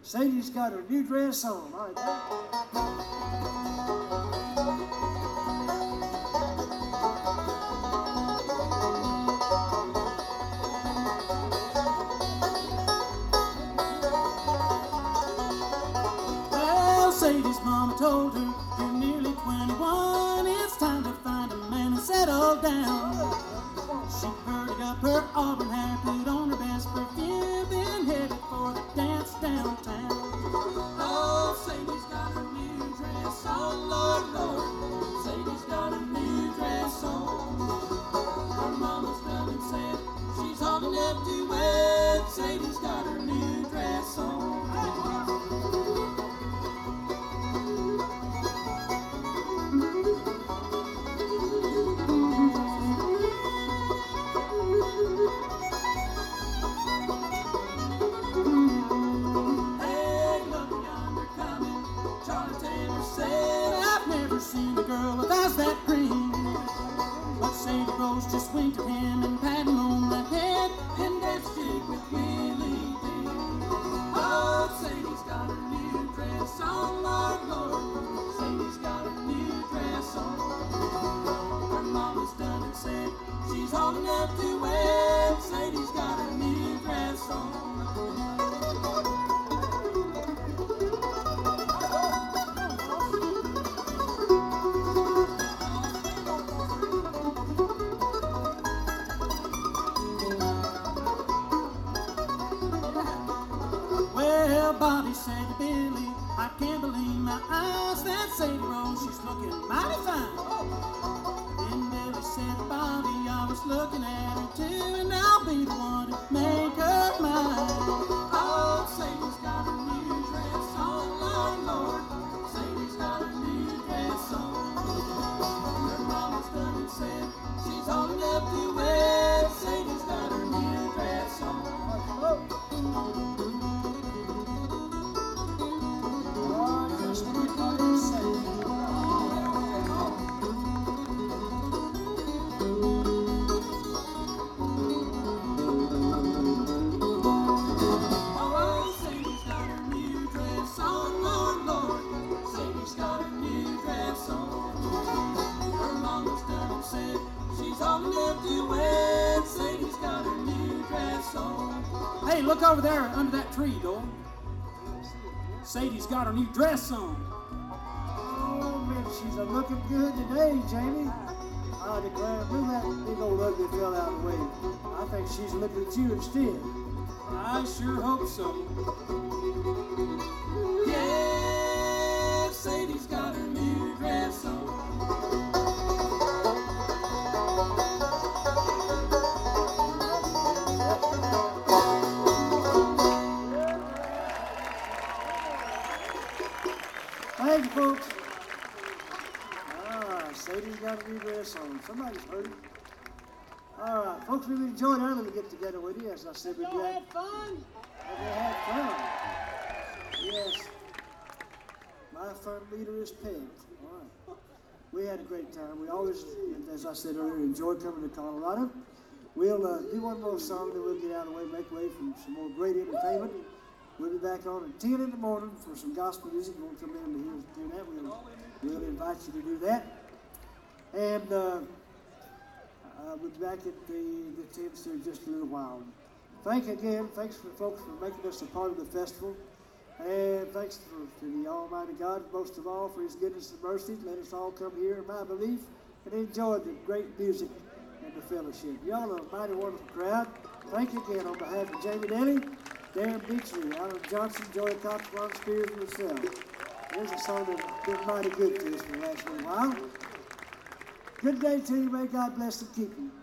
Sadie's got her new dress on. All right. Well, Sadie's mama told her, you're nearly 21, it's time to find a man and settle down. She girded up her auburn hair, put on her best perfume, then headed for the dance downtown. Oh, Sadie's got her new dress on, Lord, Lord. Sadie's got her new dress on. Her mama's done and said she's holding up to wed. Sadie's got her new dress on. Seen a girl with eyes that green, but Sadie Rose just winked at him and patted him on the head and danced jig with Willie Dean. Oh, Sadie's got her new dress on, Lord, Lord. Sadie's got her new dress on. Her mama's done and said she's holding up to wed. Sadie's got her new dress on. Well, Bobby said to Billy, I can't believe my eyes, that Sadie Rose, she's looking mighty fine. Then Billy said to Bobby, I was looking at her too, and I'll be the one to make her mine. Oh, Sadie's got her new dress on, Lord, Lord. Sadie's got her new dress on. Her mama's done and said she's holding up to wed. Sadie's got her new dress on. Hey, look over there under that tree, Dole. Sadie's got her new dress on. Oh, man, she's a looking good today, Jamie. I declare, move that big old ugly fella out of the way. I think she's looking at you instead. I sure hope so. Yeah, Sadie's got her new dress on. Thank you, folks. All right, Sadie's got a new dress on. Somebody's heard it. All right, folks, we've enjoyed our little get together with you. As I said, we had fun. We had fun. Yes. My fun leader is pegged. All right. We had a great time. We always, as I said earlier, enjoy coming to Colorado. We'll do one more song, then we'll get out of the way, make way for some more great entertainment. We'll be back on at 10 in the morning for some gospel music. You want to come in and hear that? We'll invite you to do that. And we'll be back at the tents in just a little while. Thanks for folks for making us a part of the festival. And thanks to the Almighty God, most of all, for His goodness and mercy. Let us all come here in my belief and enjoy the great music and the fellowship. Y'all are a mighty wonderful crowd. Thank you again on behalf of Jamie Daly, Darren Beachley, Alan Johnson, Joey Cox, Ron Spears, and myself. There's a song that's been mighty good to us for the last little while. Good day to you. May God bless and keep you.